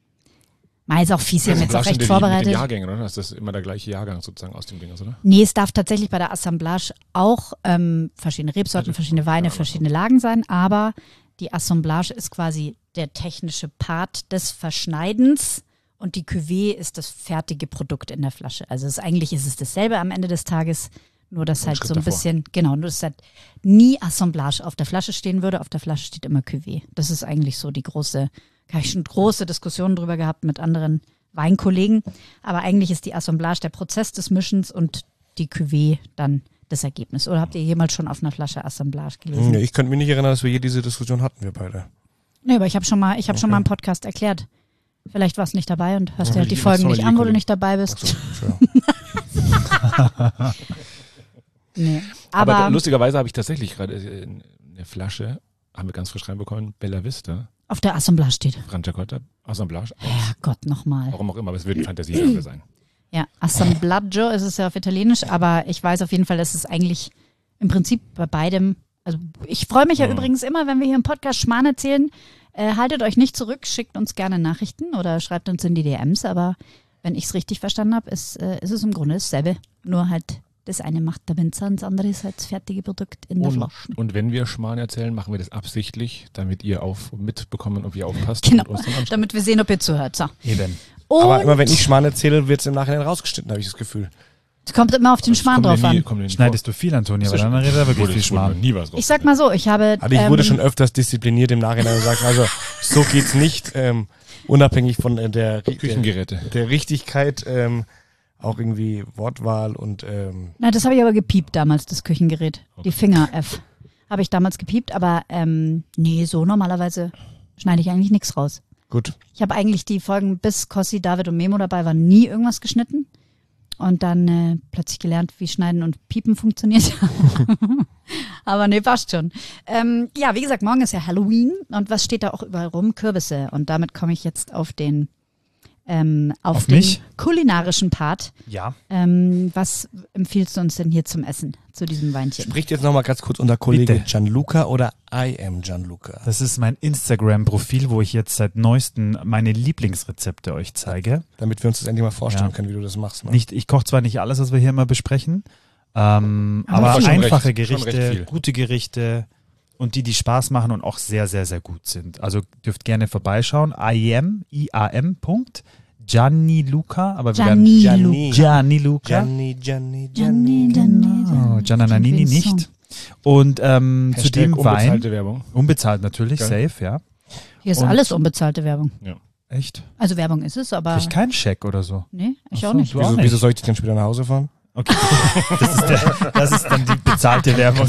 C: Mal ist auch fies, ihr habt jetzt auch
D: Assemblage
C: recht
D: sind die-
C: vorbereitet.
D: Mit den Jahrgängen, oder? Das ist immer der gleiche Jahrgang sozusagen aus dem Ding, oder?
C: Nee, es darf tatsächlich bei der Assemblage auch ähm, verschiedene Rebsorten,
D: Also,
C: verschiedene Weine,
D: ja, aber
C: verschiedene Lagen sein, aber die Assemblage ist quasi der technische Part des Verschneidens und die Cuvée ist das fertige Produkt in der Flasche. Also es, eigentlich ist es dasselbe am Ende des Tages, nur dass
D: Ein
C: halt
D: Schritt
C: so ein
D: davor.
C: bisschen, genau, nur dass halt nie Assemblage auf der Flasche stehen würde, auf der Flasche steht immer Cuvée. Das ist eigentlich so die große, da habe ich schon große Diskussionen drüber gehabt mit anderen Weinkollegen, aber eigentlich ist die Assemblage der Prozess des Mischens und die Cuvée dann das Ergebnis. Oder habt ihr jemals schon auf einer Flasche Assemblage gelesen?
B: Ja, ich könnte mich nicht erinnern, dass wir je diese Diskussion hatten, wir beide.
C: Nee, aber ich habe schon mal, ich habe schon
B: Okay.
C: mal im Podcast erklärt. Vielleicht warst du nicht dabei und hörst
D: Ja,
C: dir halt die
D: liebe
C: Folgen nicht an, wo du
D: Sommelier-Kollegen.
C: nicht dabei bist.
B: Achso, ja.
C: Nee.
D: Aber,
C: Aber,
D: lustigerweise habe ich tatsächlich gerade äh, eine Flasche, haben wir ganz frisch reinbekommen, Bella Vista,
C: auf der Assemblage steht.
D: Franciacorta, Assemblage.
C: Herrgott, nochmal.
D: Warum auch immer, aber es wird ein Fantasiesache sein.
C: Ja, Assemblaggio ist es ja auf Italienisch, aber ich weiß auf jeden Fall, dass es eigentlich im Prinzip bei beidem, also ich freue mich ja
D: Mhm.
C: übrigens immer, wenn wir hier im Podcast Schmarrn erzählen, äh, haltet euch nicht zurück, schickt uns gerne Nachrichten oder schreibt uns in die D Ms, aber wenn ich es richtig verstanden habe, ist, äh, ist es im Grunde dasselbe, nur halt das eine macht der Winzer und das andere ist halt das fertige Produkt in der
D: Und,
C: Flasche.
D: und wenn wir Schmarrn erzählen, machen wir das absichtlich, damit ihr auf, mitbekommen, ob ihr aufpasst
C: Genau,
D: und uns dann anschaut.
C: damit wir sehen, ob ihr zuhört. So.
A: Eben.
C: Und
B: Aber immer wenn ich Schmarrn erzähle, wird es im Nachhinein rausgeschnitten, habe ich das Gefühl.
C: es kommt immer auf den
D: Das
C: Schmarrn
D: kommt
C: drauf
D: mir nie-
C: an.
D: kommt mir nie
A: Schneidest du viel, Antonia, weil dann redet er wirklich
D: Wurde-
A: viel
D: es wurde mir
A: Schmarrn.
D: nie was
C: Ich sag mal so, ich habe
B: Also ich wurde
C: ähm,
B: schon öfters diszipliniert im Nachhinein und sage, also so geht's nicht, ähm, unabhängig von äh, der, der,
D: Küchengeräte.
B: der Richtigkeit, ähm, auch irgendwie Wortwahl und ähm,
C: Na, das habe ich aber gepiept damals, das Küchengerät. Die Finger-F habe ich damals gepiept, aber ähm, nee, so normalerweise schneide ich eigentlich nichts raus.
B: Gut.
C: Ich habe eigentlich die Folgen, bis Kossi, David und Memo dabei waren, nie irgendwas geschnitten. Und dann äh, plötzlich gelernt, wie Schneiden und Piepen funktioniert. Aber nee, passt schon. Ähm, ja, wie gesagt, morgen ist ja Halloween. Und was steht da auch überall rum? Kürbisse. Und damit komme ich jetzt auf den, ähm, auf
A: Auf
C: den
A: mich?
C: kulinarischen Part.
A: Ja.
C: Ähm, was empfiehlst du uns denn hier zum Essen, zu diesem Weinchen?
B: Spricht jetzt nochmal ganz kurz unser Kollege
A: Bitte.
B: Gianluca oder I am Gianluca?
A: Das ist mein Instagram-Profil, wo ich jetzt seit neuestem meine Lieblingsrezepte euch zeige.
B: Damit wir uns das endlich mal vorstellen
A: Ja.
B: können, wie du das machst. Ne?
A: Nicht, ich koche zwar nicht alles, was wir hier immer besprechen, ähm,
C: Aber
A: aber
D: schon
A: einfache
D: recht- schon recht
A: Gerichte,
D: viel.
A: gute Gerichte und die, die Spaß machen und auch sehr, sehr, sehr gut sind. Also dürft gerne vorbeischauen. I am, I A M, Punkt, Gianni Luca, aber wir
C: Gianni
A: werden
B: Gianni.
A: Gianni Luca.
B: Gianni, Gianni,
C: Gianni,
B: Gianni.
C: Gianni,
A: Genau, Gianna Nannini
C: Klingt wie ein
A: nicht. Und ähm, zu
D: Hashtag
A: dem Wein,
D: unbezahlte Werbung.
A: unbezahlt natürlich,
D: Geil.
A: safe, ja.
C: Hier ist
A: Und-
C: alles unbezahlte Werbung.
A: Echt?
C: Also Werbung ist es, aber
A: Krieg ich keinen Scheck oder so?
C: nee, ich
A: Ach
C: auch
A: so,
C: nicht.
A: du auch
B: Wieso,
A: nicht.
B: wieso soll ich dich denn später nach Hause fahren?
A: Okay, das ist, der, das ist dann die bezahlte Werbung.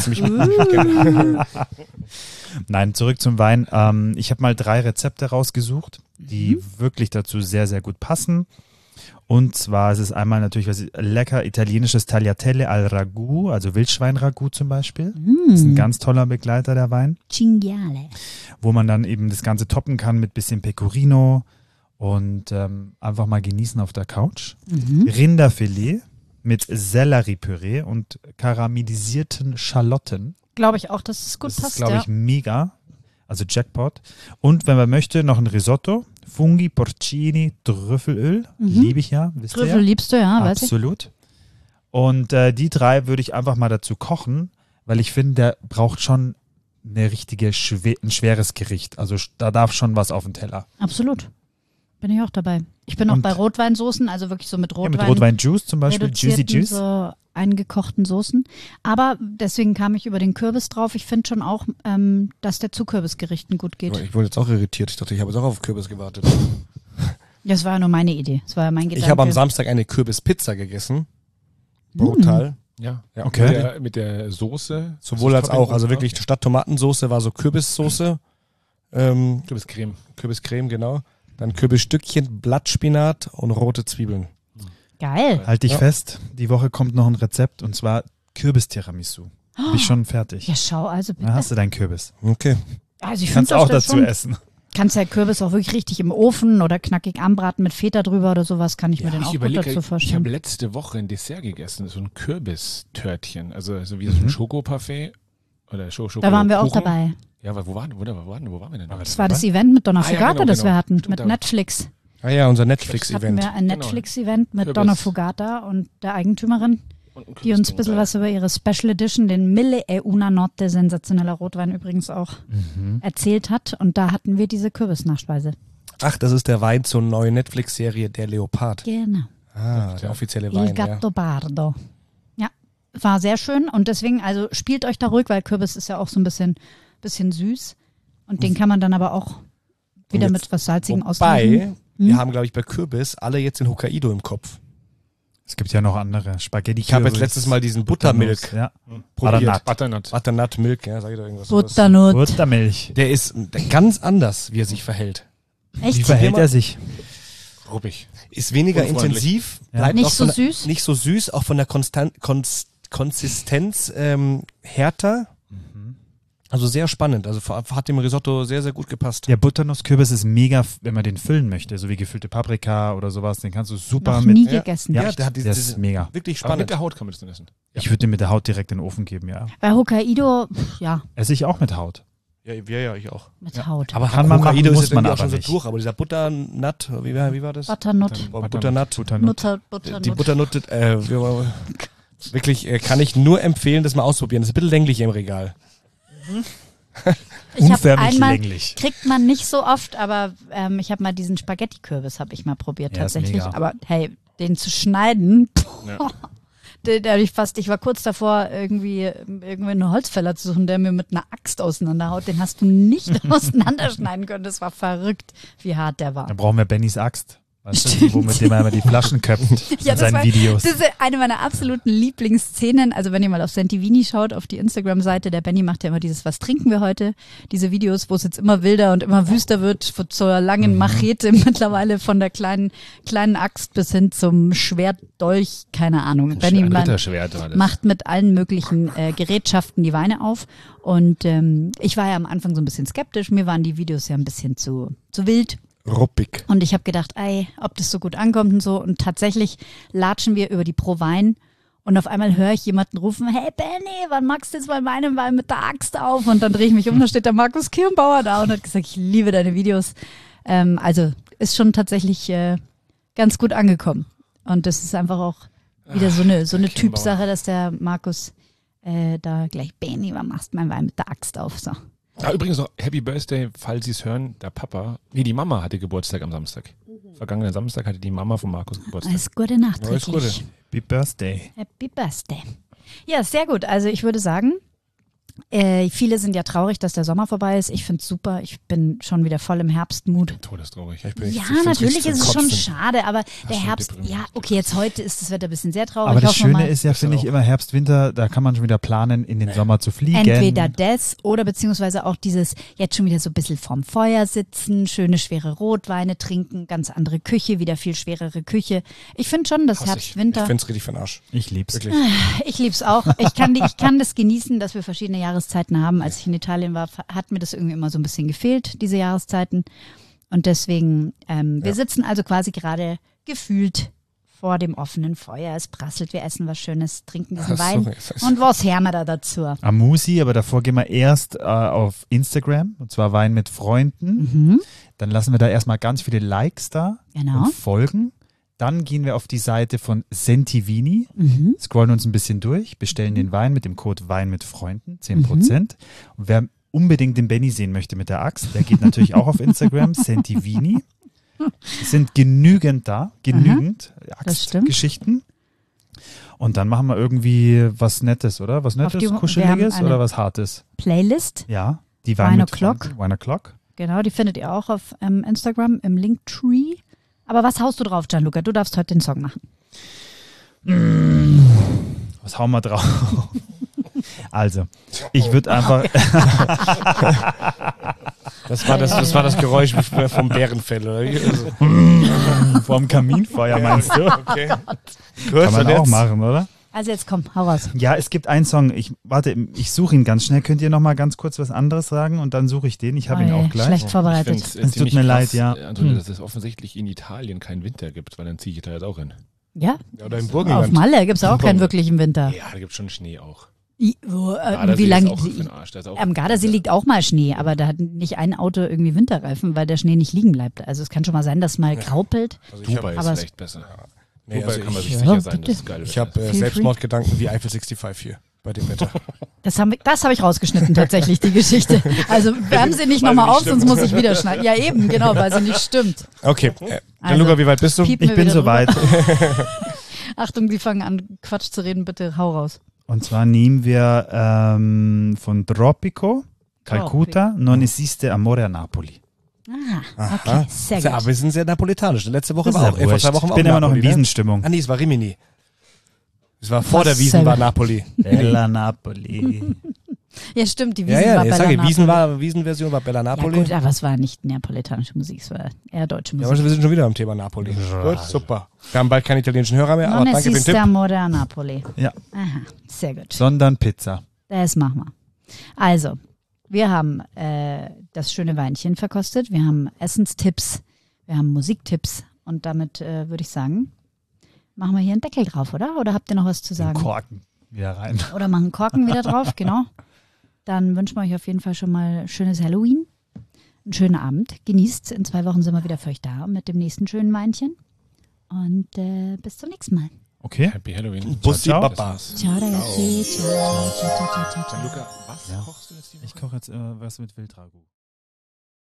A: Nein, zurück zum Wein. Ähm, ich habe mal drei Rezepte rausgesucht, die wirklich dazu sehr, sehr gut passen. Und zwar ist es einmal natürlich was lecker italienisches Tagliatelle al Ragu, also Wildschwein-Ragu zum Beispiel. Das ist ein ganz toller Begleiter, der Wein,
C: Cinghiale.
A: wo man dann eben das Ganze toppen kann mit bisschen Pecorino und ähm, einfach mal genießen auf der Couch.
C: Mhm.
A: Rinderfilet mit Selleriepüree und karamellisierten Schalotten.
C: Glaube ich auch, dass es gut
A: das
C: passt.
A: ist, glaube
C: ja.
A: ich, mega. Also Jackpot. Und wenn man möchte, noch ein Risotto. Funghi, Porcini, Trüffelöl.
C: Mhm.
A: Liebe ich ja, wisst ihr
C: Trüffel
A: ja.
C: liebst du, ja, weiß ich.
A: Absolut. Und äh, die drei würde ich einfach mal dazu kochen, weil ich finde, der braucht schon eine richtige, schwe ein schweres Gericht. Also sch- da darf schon was auf den Teller.
C: Absolut. Bin ich auch dabei. Ich bin auch
A: Und-
C: bei Rotweinsoßen, also wirklich so mit
A: Ja,
C: Rotwein.
A: mit Rotwein-Juice zum Beispiel, Juicy
C: reduzierten,
A: Juice.
C: so eingekochten Soßen. Aber deswegen kam ich über den Kürbis drauf. Ich finde schon auch, ähm, dass der zu Kürbisgerichten gut geht.
B: Ich wurde jetzt auch irritiert. Ich dachte, ich habe jetzt auch auf Kürbis gewartet.
C: Das war ja nur meine Idee. Das war ja mein Gedanke.
B: Ich habe am Samstag eine Kürbispizza gegessen. Brutal.
D: Ja, ja.
A: Okay.
D: Mit der, mit der Soße.
B: Sowohl als auch. Also wirklich statt Tomatensoße war so Kürbissoße. Ähm,
D: Kürbiscreme.
B: Kürbiscreme, genau. Dann Kürbisstückchen, Blattspinat und rote Zwiebeln.
C: Geil.
A: Halt dich
B: Ja.
A: fest, die Woche kommt noch ein Rezept und zwar Kürbis-Tiramisu. Bin ich schon fertig.
C: Ja, schau, also bitte.
A: Da hast du deinen Kürbis.
B: Okay.
C: Also ich
A: Kannst
C: finde
A: auch
C: das
A: dazu
C: schon.
A: essen.
C: Kannst ja Kürbis auch wirklich richtig im Ofen oder knackig anbraten mit Feta drüber oder sowas, kann ich mir
D: Ja,
C: den auch
D: ich
C: gut
D: überlege,
C: dazu
D: ich habe
C: vorstellen.
D: letzte Woche ein Dessert gegessen, so ein Kürbistörtchen, also so wie so ein
A: Mhm.
D: Schokoparfait oder Scho Schoko
C: Da waren wir auch
D: Kuchen.
C: dabei.
D: Ja, aber wo waren, wo, wo, waren, wo waren wir denn? da?
C: Das war das Event mit Donna
D: Ah, ja,
C: Fugata,
D: genau,
C: das
D: genau.
C: wir hatten,
D: Stimmt,
C: mit
D: da-
C: Netflix.
B: Ah ja, unser
C: Hatten
B: Netflix-Event.
C: wir ein
D: Genau.
C: Netflix-Event mit
D: Kürbis.
C: Donna Fugata und der Eigentümerin,
D: Und ein
C: die uns ein
D: Kürbisding
C: bisschen
D: da.
C: was über ihre Special Edition, den Mille e una Notte, sensationeller Rotwein übrigens auch,
A: Mhm.
C: erzählt hat. Und da hatten wir diese Kürbisnachspeise.
B: Ach, das ist der Wein zur neuen Netflix-Serie Der Leopard.
C: Genau.
B: Ah,
D: Ja.
B: der offizielle
C: Il
B: Wein, ja.
C: Gattopardo. Ja, war sehr schön und deswegen, also spielt euch da ruhig, weil Kürbis ist ja auch so ein bisschen, bisschen süß. Und den kann man dann aber auch wieder
B: jetzt-
C: mit was Salzigem austauschen.
B: Wobei, wir
C: Hm?
B: haben, glaube ich, bei Kürbis alle jetzt den Hokkaido im Kopf.
A: Es gibt ja noch andere. Spaghetti
B: Ich habe jetzt letztes Mal diesen Buttermilk
A: Ja.
B: probiert.
A: Butternut.
D: Butternut.
B: Butternut Milk, ja, sag ich doch irgendwas. sowas.
C: Butternut.
A: Buttermilch.
B: Der ist ganz anders, wie er sich verhält.
A: Wie
C: Echt?
A: verhält
B: mal-
A: er sich?
D: Ruppig.
B: Ist weniger
D: Unfreundlich.
B: intensiv,
A: Ja.
B: bleibt
C: Nicht
B: auch
C: so
B: von der,
C: süß?
B: nicht so süß, auch von der Konstan Kons Konsistenz ähm, härter. Also sehr spannend. Also vor- hat dem Risotto sehr, sehr gut gepasst.
A: Der Butternusskürbis ist mega, wenn man den füllen möchte, so wie gefüllte Paprika oder sowas. Den kannst du super
C: Noch
A: mit.
C: nie
B: Ja.
C: gegessen.
B: Ja,
A: Ja,
B: der hat diese,
A: der ist
B: diese
A: mega.
B: wirklich
D: Aber mit
B: spannend.
D: der Haut kann man das dann essen.
A: Ich würde den mit der Haut direkt in den Ofen geben, ja.
C: Bei Hokkaido, pff, ja,
A: Esse ich auch mit Haut.
B: Ja, ja, ja, ich auch.
C: mit
A: Ja.
C: Haut.
B: Aber
A: Kann man machen,
B: Hokkaido
A: muss
B: ist jetzt
A: man
B: irgendwie auch
A: aber
B: schon so
A: nicht.
B: durch. Aber dieser Butternut, wie, war- wie war das?
C: Butternut.
B: Boah, Butternut.
A: Butternut.
C: Nutter, Butternut.
B: Die Butternut, äh, wir- wirklich, äh, kann ich nur empfehlen, das mal ausprobieren. Das ist ein bisschen länglich im Regal.
C: Ich habe
A: Unförmig
C: einmal,
A: länglich.
C: kriegt man nicht so oft, aber ähm, ich habe mal diesen Spaghetti-Kürbis, habe ich mal probiert
A: Ja, ist
C: tatsächlich.
A: mega.
C: Aber hey, den zu schneiden,
D: Ja.
C: der, der hab ich fast, ich war kurz davor, irgendwie, irgendwie einen Holzfäller zu suchen, der mir mit einer Axt auseinanderhaut. Den hast du nicht auseinanderschneiden können. Das war verrückt, wie hart der war.
A: Dann brauchen wir Bennys Axt. Weißt du, wo mit dem er immer die Flaschen köpft
C: Ja,
A: in
C: das
A: seinen
C: war-
A: Videos.
C: Das ist eine meiner absoluten Lieblingsszenen. Also wenn ihr mal auf Santivini schaut, auf die Instagram-Seite, der Benny macht ja immer dieses Was trinken wir heute? Diese Videos, wo es jetzt immer wilder und immer wüster wird, von zur langen
A: Mhm.
C: Machete mittlerweile von der kleinen, kleinen Axt bis hin zum Schwert, Dolch, keine Ahnung. Benny
D: Ein
C: man-
D: Ritterschwert war das.
C: macht mit allen möglichen äh, Gerätschaften die Weine auf. Und ähm, ich war ja am Anfang so ein bisschen skeptisch. Mir waren die Videos ja ein bisschen zu, zu wild.
B: Ruppig.
C: Und ich habe gedacht, ey, ob das so gut ankommt und so. Und tatsächlich latschen wir über die Pro Wein. Und auf einmal höre ich jemanden rufen, hey Benny, wann magst du jetzt mal meinen Wein mit der Axt auf? Und dann drehe ich mich um, da steht der Markus Kirnbauer da und hat gesagt, ich liebe deine Videos. Ähm, also ist schon tatsächlich äh, ganz gut angekommen. Und das ist einfach auch wieder so eine, so eine
D: Kirnbauer.
C: Typsache, dass der Markus äh, da gleich, Benny, wann machst du meinen Wein mit der Axt auf? So.
D: Ah, übrigens noch Happy Birthday, falls Sie es hören, der Papa, nee, die Mama hatte Geburtstag am Samstag. Vergangenen Samstag hatte die Mama von Markus Geburtstag.
C: Alles Gute Nacht.
B: Alles Gute.
A: Happy Birthday.
C: Happy Birthday. Ja, sehr gut. Also ich würde sagen, äh, viele sind ja traurig, dass der Sommer vorbei ist. Ich finde es super. Ich bin schon wieder voll im Herbstmut.
D: Todestraurig.
B: Ich bin-
C: Ja,
B: ich find's
C: natürlich
B: richtig
C: ist es
B: zum
C: schon
B: Kotzen.
C: schade, aber der
D: schon
C: Herbst,
D: deprimierend.
C: ja, okay, jetzt heute ist das Wetter ein bisschen sehr traurig.
A: Aber das
C: Hoffen wir
A: Schöne
C: mal,
A: ist ja, finde ich, immer Herbst, Winter, da kann man schon wieder planen, in den Sommer zu fliegen.
C: entweder das oder beziehungsweise auch dieses jetzt schon wieder so ein bisschen vorm Feuer sitzen, schöne schwere Rotweine trinken, ganz andere Küche, wieder viel schwerere Küche. Ich finde schon, dass
D: Hass ich.
C: Herbst,
B: Ich
C: Winter,
B: find's richtig für den Arsch.
A: Ich lieb's.
B: Wirklich.
C: ich lieb's auch. Ich kann, die, ich kann das genießen, dass wir verschiedene Jahreszeiten haben. Als ich in Italien war, hat mir das irgendwie immer so ein bisschen gefehlt, diese Jahreszeiten. Und deswegen, ähm, wir
B: Ja.
C: sitzen also quasi gerade gefühlt vor dem offenen Feuer. Es prasselt, wir essen was Schönes, trinken diesen
B: Ach so,
C: Wein.
B: jetzt ist-
C: Und was hören wir da dazu?
A: Amusi, aber davor gehen wir erst äh, auf Instagram, und zwar Wein mit Freunden.
C: Mhm,
A: Dann lassen wir da erstmal ganz viele Likes da
C: genau.
A: und folgen. Dann gehen wir auf die Seite von Sentivini,
C: Mhm.
A: scrollen uns ein bisschen durch, bestellen den Wein mit dem Code Wein mit Freunden, zehn Prozent. Und wer unbedingt den Benny sehen möchte mit der Axt, der geht natürlich auch auf Instagram, Sentivini. Es sind genügend da, genügend
C: das stimmt.
A: Axtgeschichten. Und dann machen wir irgendwie was Nettes, oder? Was Nettes,
C: die- wir
A: Kuscheliges
C: haben eine-
A: oder was Hartes?
C: Playlist,
A: Ja, die Wein
C: Wine
A: mit
C: O'Clock.
A: Freunden, Wine O'Clock.
C: genau, die findet ihr auch auf ähm, Instagram im Linktree. Aber was haust du drauf, Gianluca? Du darfst heute den Song machen.
A: Was hauen wir drauf? Also, ich würde einfach,
B: Das war das, das war das Geräusch vom Bärenfell, oder wie? Also,
A: vorm Kaminfeuer meinst du?
B: okay.
A: Kann
B: Gut,
A: man
B: und
A: auch
B: jetzt?
A: machen, oder?
C: Also jetzt komm, hau raus.
A: Ja, es gibt einen Song. Ich warte, ich suche ihn ganz schnell. Könnt ihr noch mal ganz kurz was anderes sagen und dann suche ich den. Ich habe ihn
C: Oh je,
A: auch gleich.
C: schlecht vorbereitet.
D: Ich find's, äh,
A: Es tut
D: ziemlich
A: mir
D: krass,
A: leid, ja.
D: Also,
C: Hm.
D: dass es offensichtlich in Italien keinen Winter gibt, weil dann ziehe ich da jetzt auch hin.
C: Ja,
B: Ja, oder im
C: auf
B: Burgenland.
C: Malle gibt es auch keinen wirklichen Winter.
D: Ja, da gibt es schon Schnee auch.
C: I, wo, äh,
D: Gardasee
C: wie
D: ist
C: lange?
D: auch für den Arsch, da ist auch
C: Am Gardasee liegt auch mal Schnee, aber da hat nicht ein Auto irgendwie Winterreifen, weil der Schnee nicht liegen bleibt. Also es kann schon mal sein, dass mal graupelt.
B: Also ich
D: Dubai
B: hab,
D: ist
C: aber-
D: vielleicht besser.
B: nee,
D: Dubai
B: also
D: kann man
B: ich,
D: sich
C: Ja,
D: sicher sein,
C: bitte.
D: dass es geil
B: ich
D: wird.
B: habe äh,
C: Feel
B: Selbstmordgedanken wie Eiffel sechsundfünfzig hier bei dem Wetter.
C: Das, haben wir- das habe ich rausgeschnitten, tatsächlich, die Geschichte. Also wärmen Sie nicht
B: Weil
C: nochmal
B: sie nicht
C: auf, sonst
B: stimmt.
C: muss ich wieder schneiden. Ja, eben, genau, weil sie nicht stimmt.
B: Okay, äh,
C: Also,
B: Gianluca, wie weit bist du?
C: piepen
A: Ich
C: wir
A: bin
C: wieder
A: soweit.
C: drüber. Achtung, Sie fangen an, Quatsch zu reden, bitte hau raus.
A: Und zwar nehmen wir ähm, von Tropico, Calcutta, Non esiste amore a Napoli.
C: Ah, okay,
B: Aha.
C: sehr
B: Ja,
C: gut.
B: aber wir sind sehr napolitanisch. Letzte Woche
A: Das ist
B: war
A: ja
B: auch, äh, vor
A: wurscht.
B: zwei Wochen
A: Ich
B: war
A: bin
B: auch
A: immer noch in
B: Napoli, ne?
A: Wiesenstimmung.
B: Ah nee, es war Rimini. Es war vor
C: Was
B: der Wiesen
C: selber.
B: war Napoli.
A: Bella Napoli.
C: Ja, stimmt, die
B: Ja,
C: Wiesen
B: ja,
C: war
B: ich
C: Bella
B: sage,
C: Napoli.
B: Wiesen war, Wiesenversion war Bella Napoli.
C: Ja gut, aber es war nicht neapolitanische Musik, es war eher deutsche
B: Ja,
C: Musik.
B: aber wir sind schon wieder am Thema Napoli. Gut, super. Wir haben bald keine italienischen Hörer mehr, aber
C: Non
B: danke für den
C: esiste
B: Tipp.
C: amore a Napoli.
A: Ja,
C: Aha, sehr gut.
A: sondern Pizza.
C: Das machen wir. Also, wir haben äh, das schöne Weinchen verkostet, wir haben Essenstipps, wir haben Musiktipps und damit äh, würde ich sagen, machen wir hier einen Deckel drauf, oder? Oder habt ihr noch was zu
A: Den
C: sagen?
A: Korken wieder rein.
C: Oder machen Korken wieder drauf, genau. Dann wünschen wir euch auf jeden Fall schon mal schönes Halloween, einen schönen Abend. Genießt, in zwei Wochen sind wir wieder für euch da mit dem nächsten schönen Weinchen. Und äh, bis zum nächsten Mal.
A: Okay.
D: Happy Halloween.
B: Bussi
A: Ciao, ciao.
B: Babas.
C: Ciao ragazzi, ciao, ciao, ciao, ciao, ciao, ciao.
D: Luca, was
A: Ja.
D: kochst du jetzt die Woche?
A: Ich koche jetzt äh, was mit Wildragout.